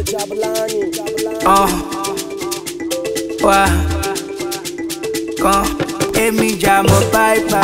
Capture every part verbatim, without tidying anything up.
Uh, wá, kan, èmi jà mo báyìí.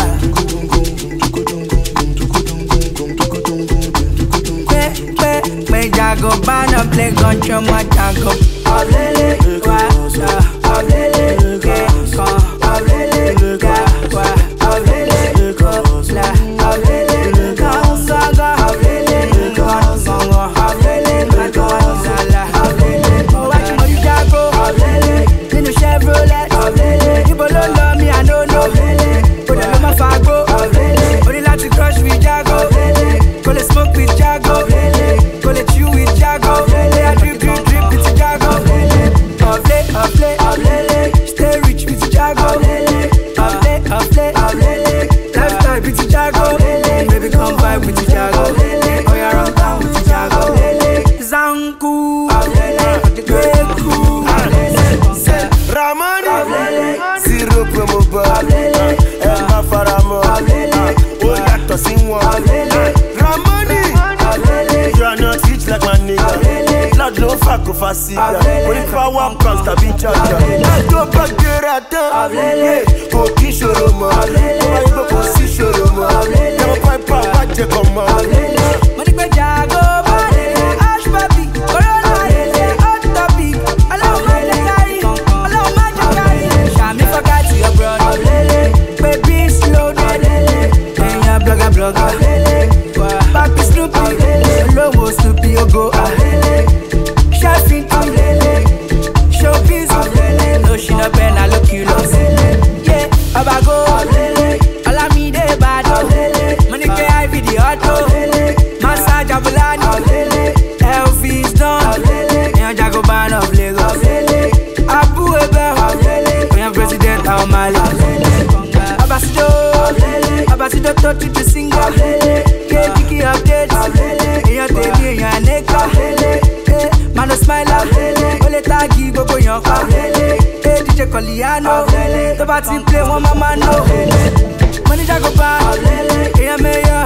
Pé pé pé jago bá náà play gun show my jago. Ọ̀lẹ́lẹ̀ wá, ọ̀lẹ́lẹ̀ ké kan, ọ̀lẹ́lẹ̀ ga wá, ọ̀lẹ́lẹ̀ kó la, ọ̀lẹ́lẹ̀ kan sọ́gọ́, ọ̀lẹ́lẹ̀ kan sọ̀ngọ́, ọ̀lẹ́lẹ̀ kan sàlà, ọ̀lẹ́lẹ̀ mo wá tí mo ti jago, ọ̀lẹ́lẹ̀ nínú Chevrolet, ọ̀lẹ́lẹ̀ níbo ló lọ mi I no know, ọ̀lẹ́lẹ̀ kò dẹ̀ ló má fa gbó, ọ̀lẹ́lẹ̀ o ní láti crush with jago, ọ̀lẹ́lẹ̀ kò lè smoke with jago, ọ̀lẹ́lẹ̀ kò lè chew with jago, ọ̀lẹ́lẹ̀ drip drip drip with jago, ọ̀lẹ́lẹ̀ ọ̀flẹ̀ ọ̀lẹ́lẹ̀ stay rich with jago, ọ̀lẹ́lẹ̀ ọ̀flẹ̀ ọ̀flẹ̀ ọ̀lẹ́lẹ̀ lifestyle with jago, ọ̀lẹ́lẹ̀ baby come vibe with jago, ọ̀lẹ́lẹ̀ oya run down with jago, ọ̀lẹ́lẹ̀ zanku ọ̀lẹ́lẹ̀ gbeku ọ̀lẹ́lẹ̀ Ramani zero promo bar ẹ má fara mọ́ ó yàtọ̀ sí wọn Ramani you are not rich like my nigga blood ló fà kó fa síga orí power comes tàbí jaja lájọ bá gbéra tán kò kí ṣòro mọ́ ó wáyé pé kò sí ṣòro mọ́ ẹ̀rọ pàìpà wá jẹ kàn mọ́. mo ní pé jago bá lè ash papi corona lè hot topic ọlọ́run má jẹ́ kárí ọlọ́run má jẹ́ kárí ṣàmì forget your brother pé bí slow down èèyàn blogger blogger papi snoopy olówó snoopy ogo ṣẹ́fìn showbiz ló ṣìnà bẹ́ẹ̀ náà ló kí lọ ọbago Olamide Bado Monike Ivy the Auto Massage Abulani Elvis Don Eyan Jagoban of Lagos Abu Ebe Eyan President Aomale Abasido Abasido to to the singer K Kiki update Eyan Temi Eyan Aneka Mano Smiler Ole Tagi Gbogbo Yan Pa D J Coliano tó bá ti play wọn máa máa know money jago bá èèyàn mẹ́yọ̀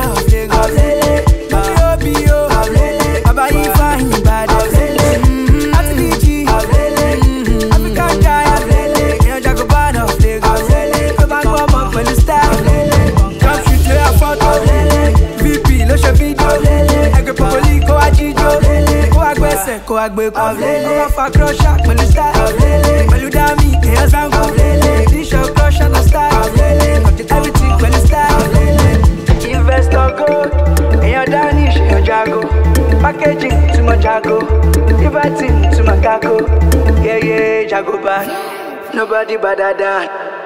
lórí òbí o àbáyé fáyín ìbàdàn láti bí jí African giant èèyàn jago bá náà Lagos tó bá ń gbọ́ ọmọ pẹ̀lú style drop shoot lórí àfọ́tò V P ló ṣe fídíò ẹgbẹ́ pọ̀pọ̀lì kó wá jíjó kó wá gbẹ́sẹ̀ kó wá gbé kó wá fa crusher pẹ̀lú style pẹ̀lú dami èèyàn zango t-shirt crusher na style everything pẹ̀lú style investor gold èèyàn danish èèyàn jago packaging too much jago everything too much jago yeah yeah jago bad nobody better than.